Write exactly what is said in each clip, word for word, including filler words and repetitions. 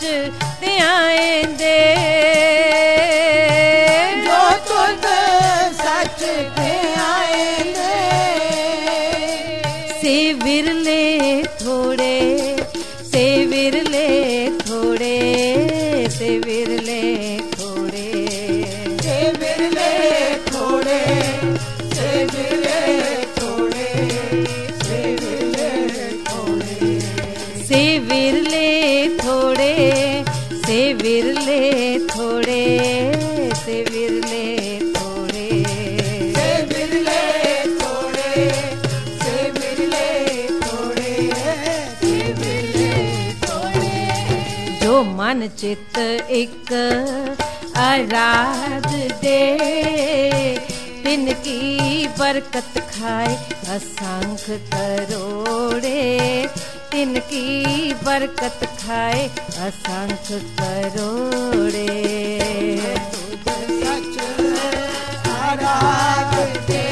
सच ते आएंदे जो तुद सच ते आएंदे से विरले थोड़े से विरले थोड़े से विरले थोड़े से विरले थोड़े से विरले थोड़े से विरले थोड़े से विरले थोड़े से विरले थोड़े से विरले थोड़े से विरले थोड़े से विरले थोड़े से विरले थोड़े जो मन चित एक आराध दे तिनकी बरकत खाए असंख्य करोड़े तिनकी बरकत खाए असंख्य करोड़े सच आराध दे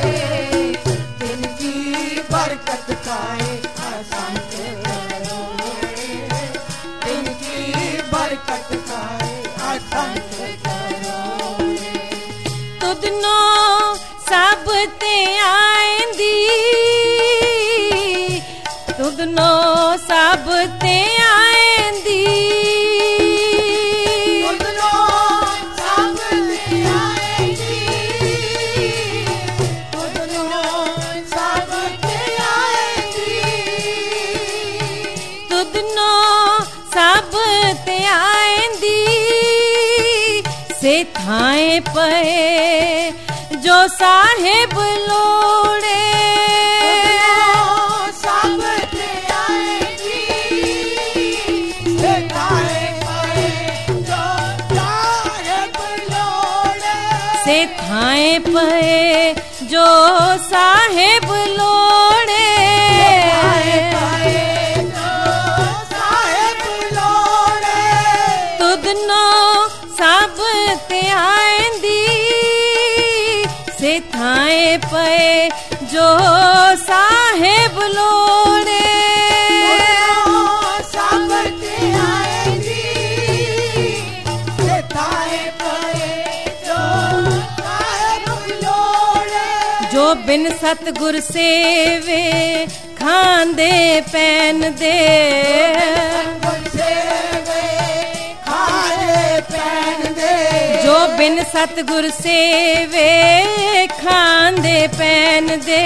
तिनकी बरकत खाए असंख्य करोड़े तिनकी बरकत खाए असंख्य करोड़े तुदनो सब ते आएंदी तुदनो सब ते आएंदी तुदनो सब ते आएंदी तुदनो सब ते आएंदी तुदनो सब ते आएंदी से थाए पे जो साहेब लोड़े सब ते आएंदी से थाए पे जो साहेब लोड़े से थाए पे जो साहेब लोड़े साहेब लोड़े तुदनो सब ते आएंदी से थाए पे जो साहेब लोड़े सब ते आएंदी से थाए पे जो साहेब लोड़े जो बिन सतगुर सेवे खांदे पैन दे जो बिन सतगुर सेवे खांदे पैन दे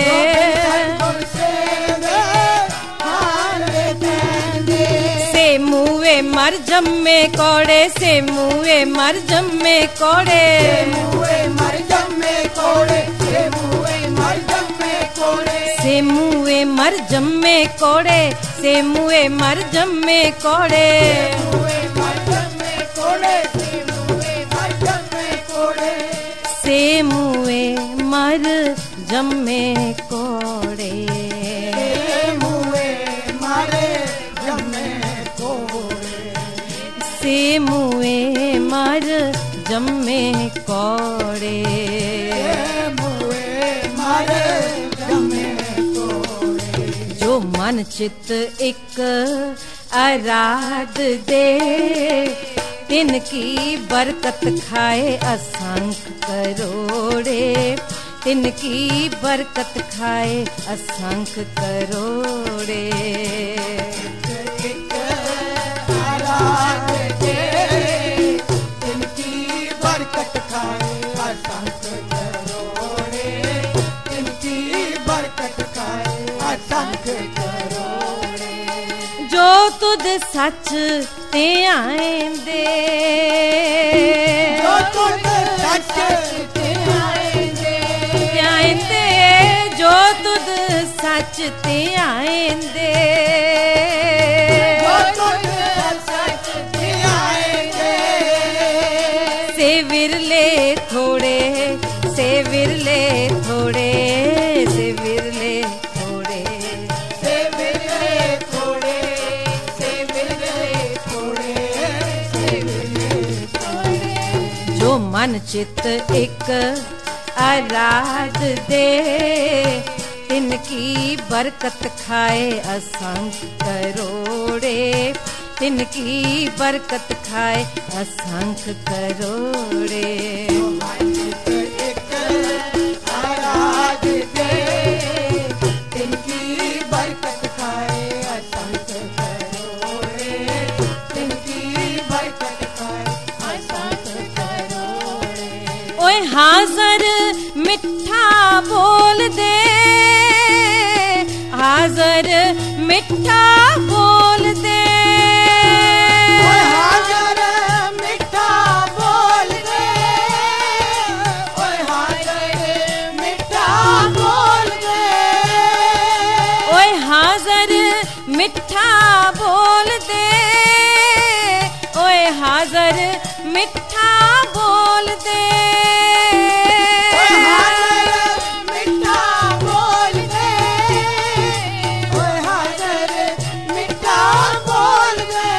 से मुए मर जम्मे कोड़े से मुए मर जम्मे कोड़े मर जम्मे कोड़े से मुए मर जम्मे कोड़े से मुए मर जम्मे कोड़े से मुए मर जम्मे कोड़े मुए मर जम्मे कोड़े से मुए मर जम्मे कोड़े से मुए मर जम्मे कोड़े मुए मारे जम्मे कोड़े से मुए मर जम्मे कोड़े मुए मारे जम्मे कोड़े जो मन चित एक आराध दे तिनकी बरकत खाए असंख्य करोड़े तिनकी बरकत खाए असंख्य करोड़े आराध दे तिनकी बरकत खाए असंख्य करोड़े तिनकी बरकत खाए असंख्य करोड़े जो तुद सच ते आएंदे जो तुद सच ते आएंदे आएंदे जो तुद सच ते आएंदे जो तुद सच ते आएंदे से विरले थोड़े से विरले थोड़े से विरले थोड़े से विरले थोड़े से विरले थोड़े से विरले थोड़े जो मन चित एक आराध दे तिनकी बरकत खाए असंख्य करोड़े तिनकी बरकत खाए असंख्य करोड़े। एक आराध दे तिनकी बरकत खाए असंख्य करोड़े, तिनकी बरकत खाए असंख्य करोड़े। ओए हाजर मिठा बोल दे, हाजर मिठा बोल दे, ओए हाजर मिठा बोल दे, ओए हाजर मिठा बोल दे, ओए हाजर मिठा बोल दे, ओए हाजर मिठा बोल दे, ओए हाजर मिठा बोल दे, ओए हाजर मिठा बोल दे।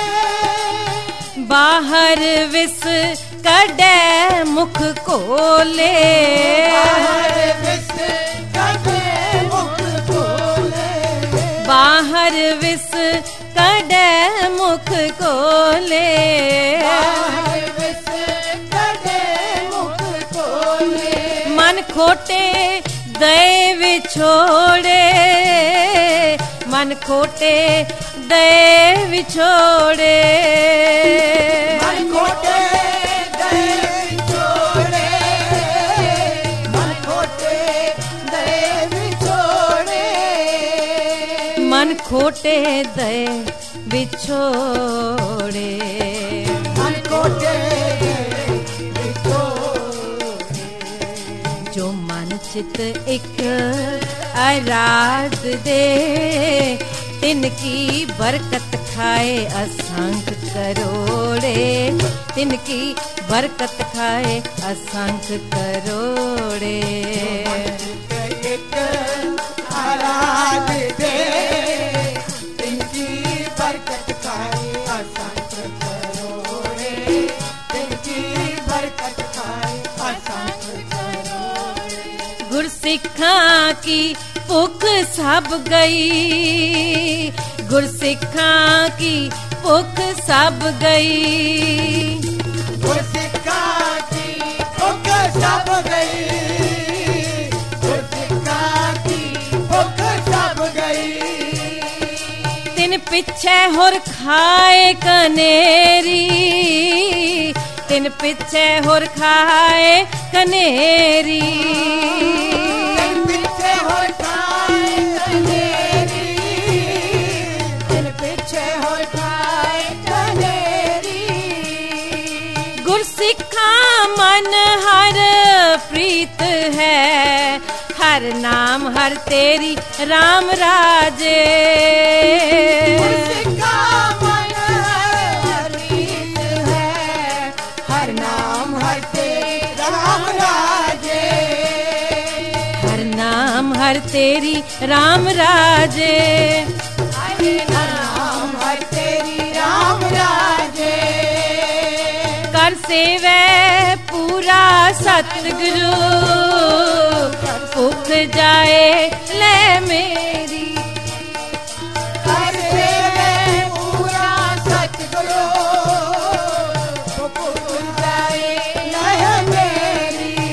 बाहर विस कड़े मुख खोले, बाहर विस कड़े मुख खोले, बाहर विस कड़े मुख खोले, बाहर विस कड़े मुख खोले। मन खोटे दए विछोड़े, मन खोटे दए विछोड़े, मन खोटे दे छोड़े, मन खोटे दे छोड़े, मन खोटे दए विछोड़े। मन खोटे दे छोड़े। जो मन चित एक आराध दे तिनकी बरकत खाए असंख्य करोड़े, तिनकी बरकत खाए असंख्य करोड़े। एक आराध दे तिनकी बरकत खाए असंख्य करोड़े, तिनकी बरकत खाए असंख्य करोड़े। गुरसिखां की भुख सब गई, गुरसिखां की भुख सब गई, गुरसिखां की भुख सब गई, गुरसिखां की भुख सब गई। तिन पिछे होर खाए कनेरी, तिन पिछे होर खाए कनेरी, तिन पीछे होर खाए कनेरी, तिन पीछे होर खाए कनेरी। गुरसिखां मन हर प्रीत है, हर नाम हर तेरी राम राजे, गुरसिखां मन हर प्रीत है, हर नाम हर तेरा राम राजे, हर नाम हर तेरी राम राजे, हर नाम हर तेरी राम राजे। कर सेवे पूरा सतगुरु, भुख जाए ले मेरी, कर सेवे पूरा सतगुरु, भुख जाए लह मेरी।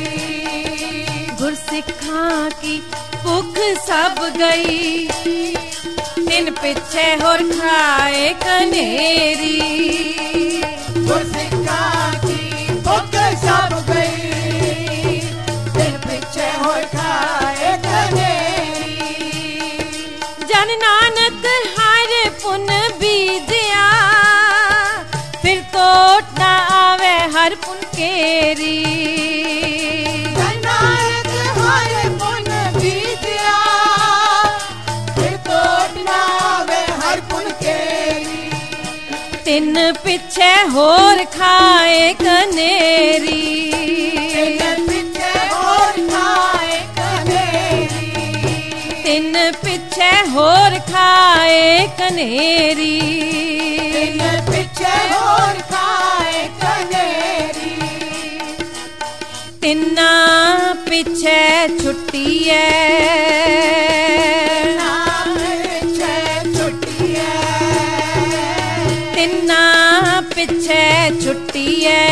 गुरसिखां की भुख सब गई, तिन पिछे होर खाए कनेरी, गुरसिखां की भुख सब गई, तिन पीछे होर खाए कनेरी। जन नानक हर पुन बीजिया, फिर तोट ना आवे हर पुन केरी, जन नानक हर पुन बीजिया, फिर तोट ना आवे हर पुन केरी। तिन पिछे होर खाए कनेरी, तिन पीछे होर खाए कनेरी, तिन पिछे होर खाए कनेरी, तिन पीछे होर खाए कनेरी। तिन्ना पिछे छुट्टी है, नाम छे छुट्टी है, पिछे छुट्टी है,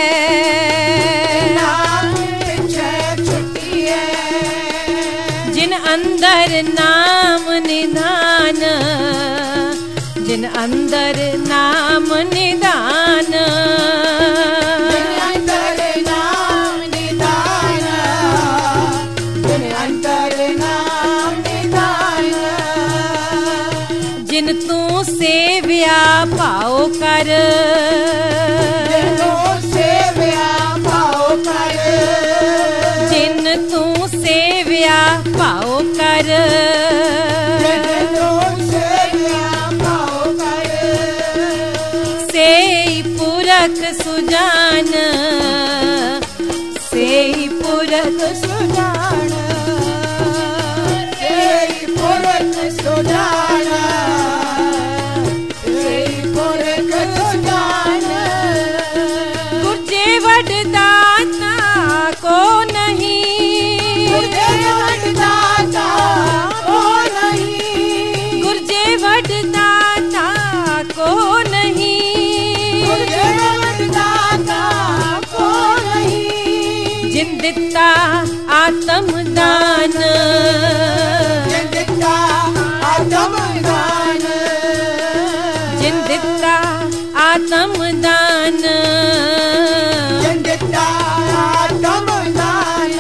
जिन अंदर नाम निधान, जिन अंदर नाम निधान, जिन अंदर नाम निधान, जिन अंदर नाम निधान, जिन तू सेव्या पाओ कर, जिन तू सेव्या पाओ कर, जिन तू सेव्या पाओ कर, जिन तू सेव्या पाओ कर, सेई पुरख सुजान, सेई पुरख सुजान, सेई पुरख सुजान, सेई पुरख सुजान, गुरजे वडदाता को नहीं, गुरजे वडदाता को नहीं, गुरजे वडदाता को नहीं, गुरजे वडदाता को नहीं, जिन दिता आत्म दान, जिन दिता आत्म दान, जिन दिता आत्म दान, जिन दिता आत्म दान,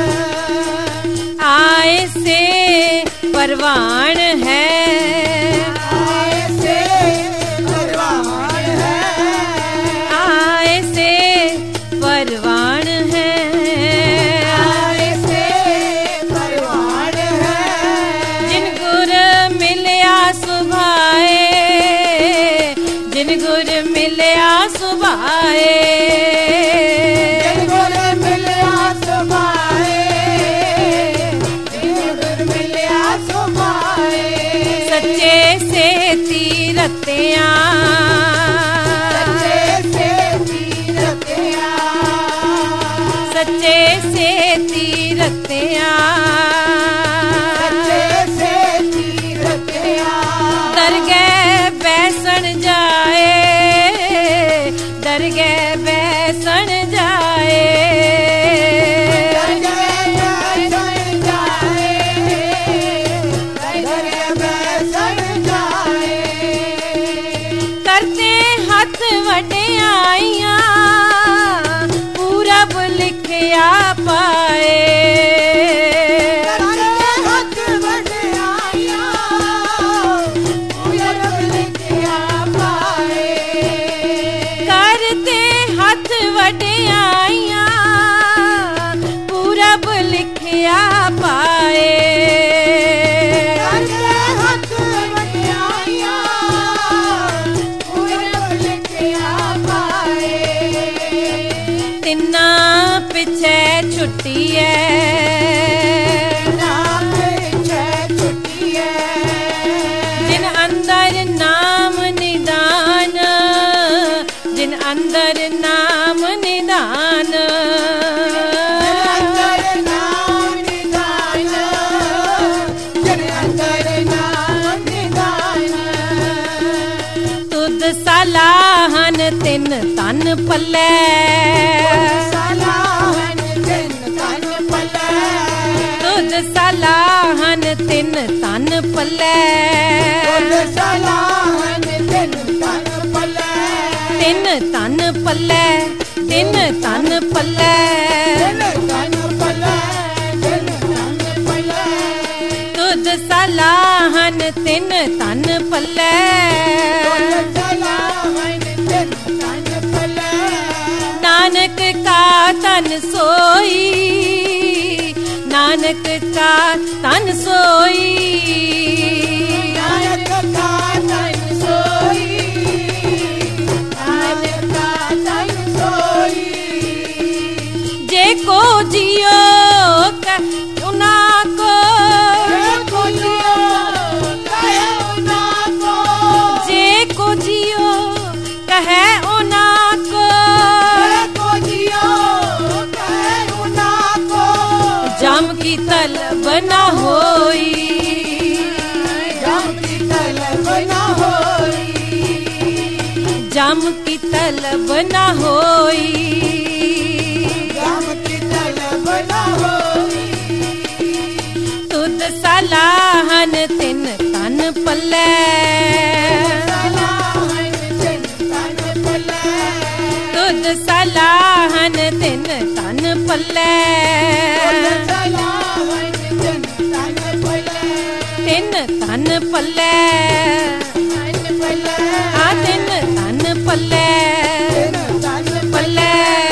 आए से परवान है, आए से परवान है, आए से परवान है, आए से परवान है, जिन गुर मिलया सुभाए, जिन गुर मिलया सुभाए, जिन गुर मिलया सुभाए, जिन गुर मिलया सुभाए, सच्चे से तीरतियां, सच्चे से तीरतियां, सच्चे से तीरतियां, सच्चे से तीरतियां, दरगह बैसन जाए, दरगह बैसन जाए, दरगह बैसन जाए, दरगह बैसन जाए, करते हाथ वड्याइयां पूरब लिखया पाए, करते हाथ वड्याइयां पूरब लिखया पाए, करते हाथ वड्याइयां पूरब लिखया पाए, करते हाथ वड्याइयां पूरब लिखया पाए, तिन्ना पिछे छुट्टी है, नाम पिछे छुट्टी है, जिन अंदर नाम निदान, जिन अंदर नाम निदान, जिन अंदर नाम निधान, जिन अंदर नाम निधान, तुद सलाहन तिन तन पल्ले, सलाहन तिन तन पल्ले, तुद सलाहन तिन तन पल्ले, तुद सलाहन तिन तन पल्ले, तिन तन पल्ले, तिन तन पल्ले, तिन तन पल्ले, तिन तन पल्ले, तुद सलाहन तिन तन पल्ले, तुद सलाहन तिन तन पल्ले, नानक का तन सोई, नानक का तन सोई, नानक का तन सोई, नानक का तन सोई, जे को जियो कह उना को, जे को जियो कहे उना को, जे को जियो कहे उना को, जे को जियो कहे उना को, जम की तलब न होई, जम की तलब न होई, जम की तलब ना होई, राम की तलब न होई। तुद सलाहन तिन तन पल्ले, सलाहन तिन तन पल्ले, तुद सलाहन तिन तन पल्ले, सलाहन तिन तन पल्ले, तिन तन पल्ले, तन पल्ले, आ तिन तन पल्ले, तिन तन पल्ले।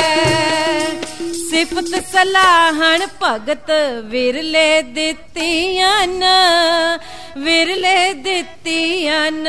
सिफत सलाहन भगत विरले दित्तियां न, विरले दित्तियां न।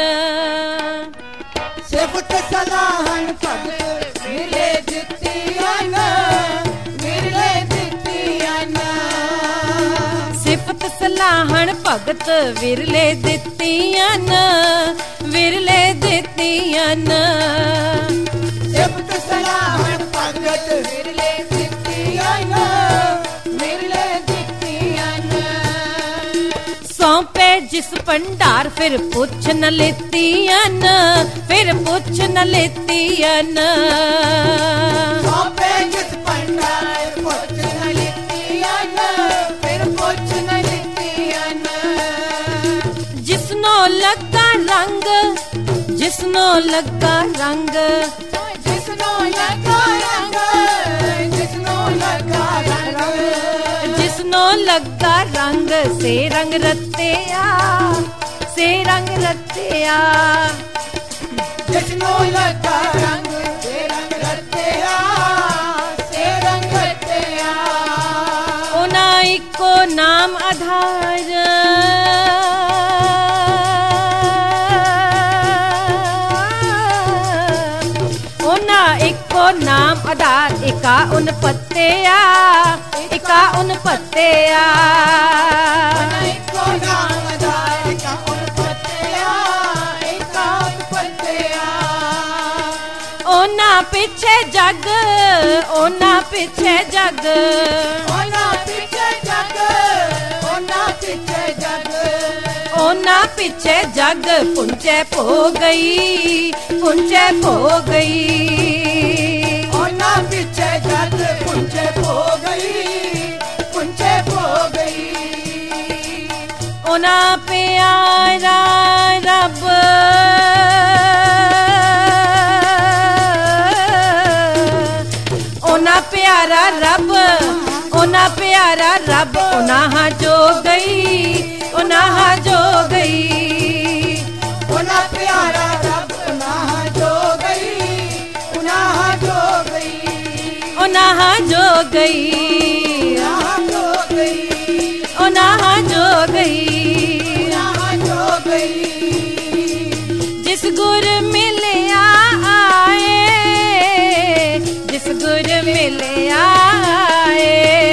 सिफत सलाहन भगत विरले दित्तियां न, विरले दित्तियां न। सिफत सलाहन भगत विरले दित्तियां न, विरले दित्तियां न। सिफत सलाहन भगत विरले दित्तियां न, विरले दित्तियां न। सौंपे जिस भंडार फिर पुछ न लेतियां न, फिर पुछ न लेतियां न। सौंपे जिस भंडार पुछ न लेतियां न, फिर पुछ न लेतियां न। जिसनो लगा रंग, जिसनो लगा रंग, जिसनो लगा रंग, जिसनो लगा रंग, जिसनो लगा रंग से रंग रत्तिया, से रंग रत्तिया। जिसनो लगा रंग से रंग रत्तिया, से रंग रत्तिया। ओना इको नाम आधार, ओना इको नाम आधार, इका उन पत्तिया, इका उन पत्तिया। इको नाम आधार, इका उन पत्तिया, इका उन पत्तिया। ओना पिछे जग, ओना पिछे जग, ओना पीछे जग, ओना पीछे जग, ओना पिछे जग पुंचे पो गई, पुंचे पो गई। ओना पीछे जग पुंचे पो गई, पुंचे पो गई। ओना प्यारा रब, ओना प्यारा रब, ओना प्यारा रब, ओना हाँ जो गई, ओना हाँ जो गई। ओना प्यारा रब उनाह जो गई, उनाह जो गई, ओना हाँ जो गई, उनाह जो गई, ओना हाँ जो गई। उनाह जो गई। जिस गुर मिलिया आए, जिस गुर मिलिया आए,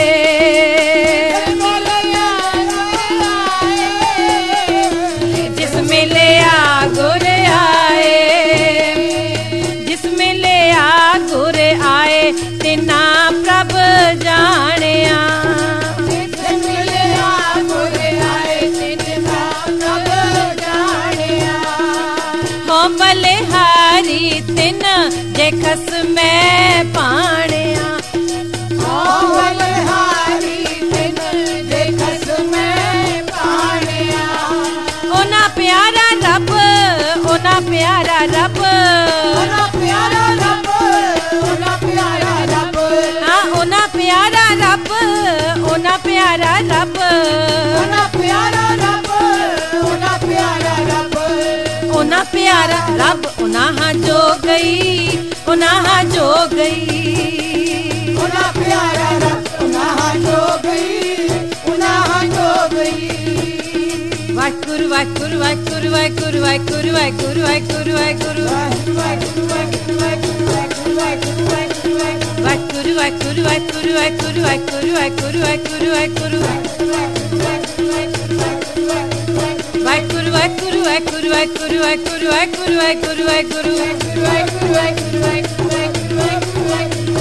जिस मिलिया गुर आए, जिस मिलिया गुर आए, तिना प्रभ जानिया। जिस मिलिया गुर आए, तिना प्रभ जानिया। हो बलिहारी तिन जे खस में पाणिया। ओ बलिहारी तिन जे खस में पाणिया। ओना प्यारा रब, ओना प्यारा रब, ओना प्यारा रब, ओना प्यारा रब, हाँ ओना प्यारा रब, ओना प्यारा रब, ओना प्यारा रब, ओना प्यारा रब, ओना प्यारा रब, ओना हाँ जो गई, ओना हाँ जो गई। ओना प्यारा रब, उनाह जो गई, उनाह जो गई। वाकुर वाकुर वाकुर वाकुर वाकुर वाकुर वाकुर वाकुर वाहिगुरु वाहिगुरु वाहिगुरु वाहिगुरु वाहिगुरु वाहिगुरु वाहिगुरु वाहिगुरु वाकुर वाकुर वाकुर वाकुर वाकुर वाकुर वाकुर वाकुर वाकुर वाकुर वाकुर वाकुर वाकुर वाकुर वाकुर वाकुर वाहिगुरु वाहिगुरु वाहिगुरु वाहिगुरु वाहिगुरु वाहिगुरु